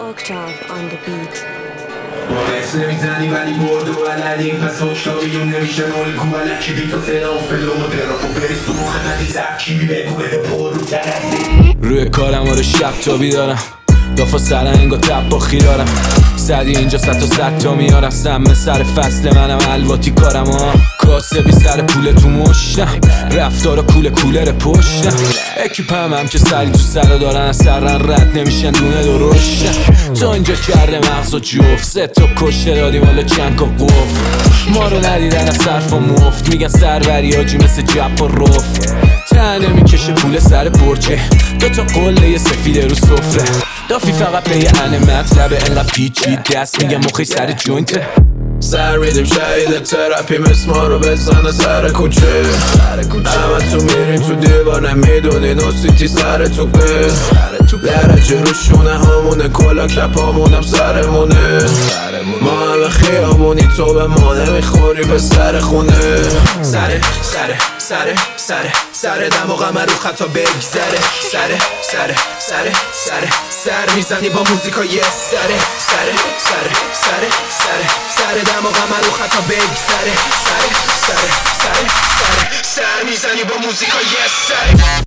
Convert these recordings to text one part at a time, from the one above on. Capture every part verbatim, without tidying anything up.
Octave on the beat. باعث نمیزنی ولی برد و بلدیم پس هشتاریون نمیشه الگو علکی بی تو صدا و فلو و دراپ و بری سموخ ندی ترکیبی بگو بده پر رو ترسی روی کارم آره شب تا بیدارم دافا سرنگ و تب با خیارم صدی اینجا ست و ست تا میارم سمه سر فصل منم الواتی کارم ها کاسه بی سر پول تو مشتم رفتار کوله کولر پشتم اکیپم هم که سری تو سر دارن از سرن رد نمیشن دونه درشتم تو اینجا کرده مغز و جفت سه تا کشته دادیم حالا چند کا قفل ما رو ندیدن از صرف و مفت میگن سروری آجی مثل جب و رفت تنه میکشه پول سر برچه دو تا قله سفیده رو سفره دافی فقط به یه انه مطلبه انقدر پیچی دست میگم مخی سر جوینته سر میدیم شهید ترپی مثل ما رو بزنه سر کوچه همه تو میریم تو دیوار نمیدونی نوسیتی سر توپه درجه رو شونه همونه کلا کپ همونم سرمونه ما همه خیابونی تو به ما نمیخوری به سر خونه سره سره سره سره سره دماغ من رو خطا بگذره سره سره سره سره سر میزنی با موزیکا یه سره سره سره سره سره سره دماغ من رو خطا بگذره سره سره سره سره سر میزنی با موزیکا یه سره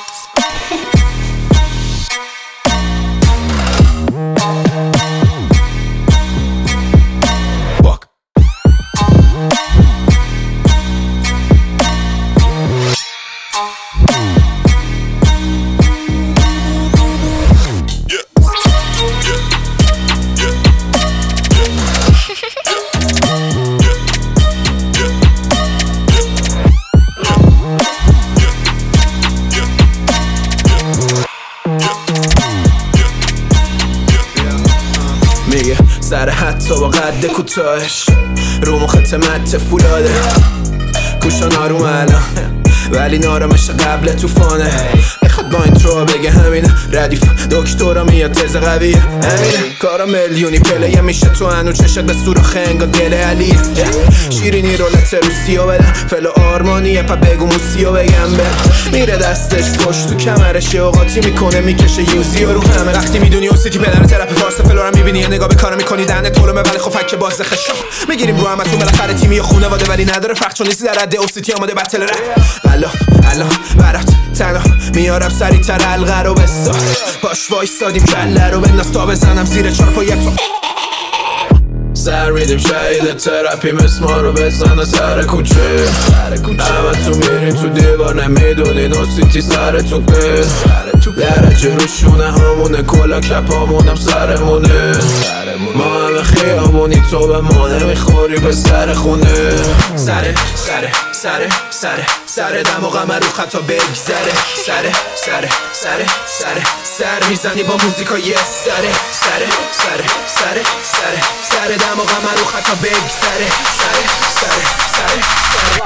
میگه سر حتی با قد کوتاهش رو مخت مت فولاده گوشان آروم الان ولی نارمش قبل توفانه میخواد با این ترو بگه همینه ردیف دکترا میاد تز قویه همینه کارا میلیونی پلیه میشه تو هنو چشت به سوراخ انگا دل علیه شیرینی رولت روسیو بدم فلو آرمانیه پا بگو موسیو بگم به میره دستش پشت تو کمرش یه اوقاتی میکنه میکشه یوزی و رو همه وقتی میدونی اون سیتی پدر ترپی فارس فلو رو میبینی یه نگاه به کارا میکنی دهنه طولمه ولی خب فکه باز خشم میگیریم رو همتون بالاخره تیمی و خونواده ولی نداره فرق چون نیستی در حد اون سیتی آماده بتل رپ غلاف الان برات تنها میارم سری تر حلقه رو بساز باش وایستادیم کله رو بنداز تا بزنم زیر چارپایت تو سر میدیم شهید ترپی مثل ما رو بزنه سر کوچه همه تو میریم تو دیوار نمیدونی نوسیتی سر توپه درجه رو شونه همونه کلا کپ همونم سرمونه ما همه خیابونی تو به ما نمیخوری به سر خونه سره سره سره سره سره دماغ من رو خطا بگذره سره سره سره سره سر میزنی با موزیکا یه سره سره سره سره سره سره دماغ من رو خطا بگذره سره سره سره سره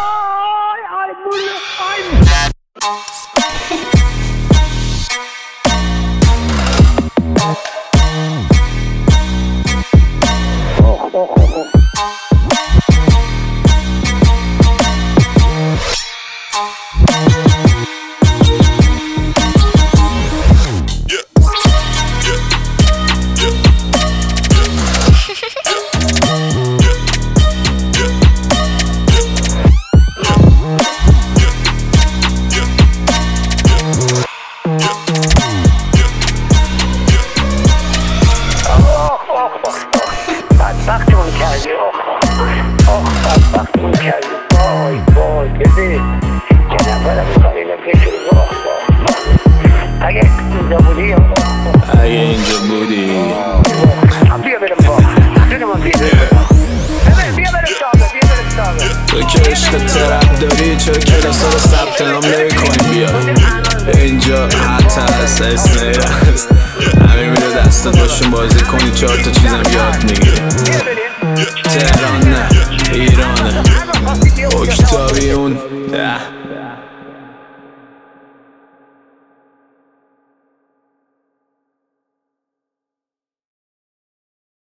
بدبختمون کردی آخ آخ بدبختمون کردی وای وای ببین یه نفرم میخوام اینو بشوری آخ آخ اگه اینجا بودی اگه اینجا بودی بیا برم با جونم بیا برم ببین بیا برم شابه بیا برم شابه تو که عشق ترپ داری چرا کلاسا رو ثبت نام نمی‌کنی بیا اینجا حتی هست اسمی هست همین میره دستت باشون بازی کنی چهار تا چیزم یاد میگیری